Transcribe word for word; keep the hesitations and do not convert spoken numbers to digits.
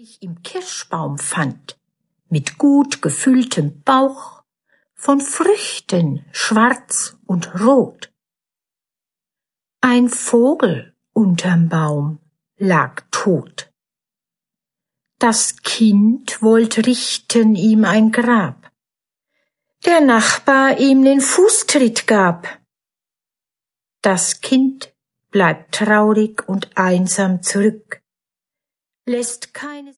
sich im Kirschbaum fand, mit gut gefülltem Bauch, von Früchten schwarz und rot. Ein Vogel unterm Baum lag tot. Das Kind wollt richten ihm ein Grab, der Nachbar ihm den Fußtritt gab. Das Kind bleibt traurig und einsam zurück, lässt keine